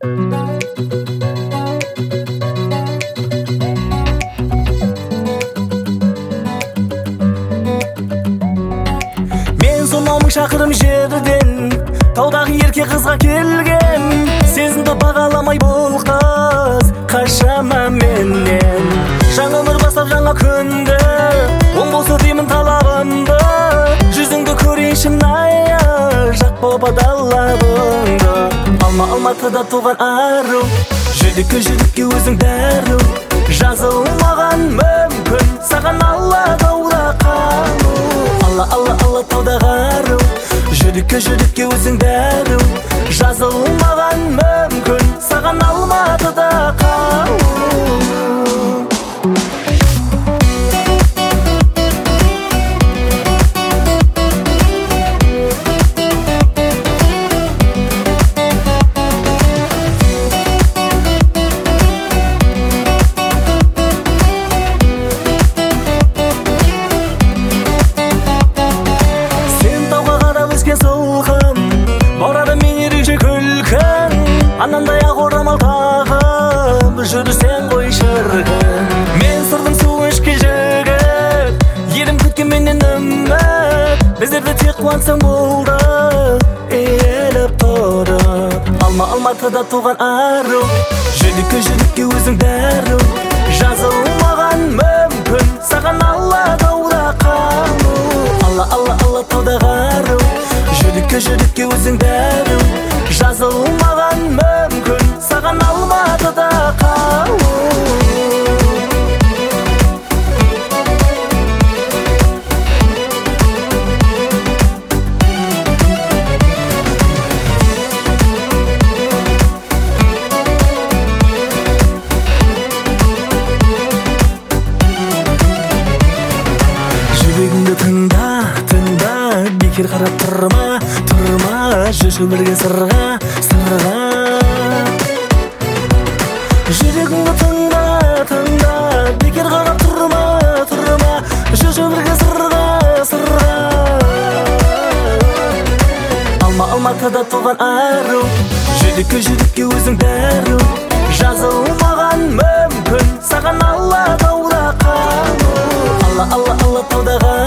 Мен сонау мың шақырым жерден таудағы ерке қызға келген, сезімді бағаламай бұл қыз қашама менен. Жаңа өмір бастап жаңа күнді, оң болса деймін талабымды. Жүзіңді көрейінші найы, жақ боп адалабыңды. Алматыда туған ару, жүрекке өзің дәру. Жазылмаған мүмкін, саған алла тауда қалу. Алла таудағы ару, жүрекке өзің дәру. Жазылмаған мүмкін, саған Алматыда қалу. Баурады мен ерекше күлкін, анандай ақ орамал тағып жүрсең ғой шіркін. Мен сырдың су ішкен жігіт, елім күткен менен үміт. Біздерді тек қуансаң болды, еліп тұрып. Алматыда туған ару, жүрекке өзің дәру. Жазылмаған мүмкін, саған алла тауда қалу. Алла таудағы ару, жүрекке өзің дәру. Жазылмаған мүмкін, саған Алматыда қалу. Жүрегіңді тыңда, бекер қарап тұрма, жүрші бірге сырға. Жүрегіңді тыңда, бекер қарап тұрма, жүрші бірге сырға. Алматыда туған ару, жүрекке өзің дәру. Жазылмаған мүмкін, саған алла тауда қалу. Алла таудағы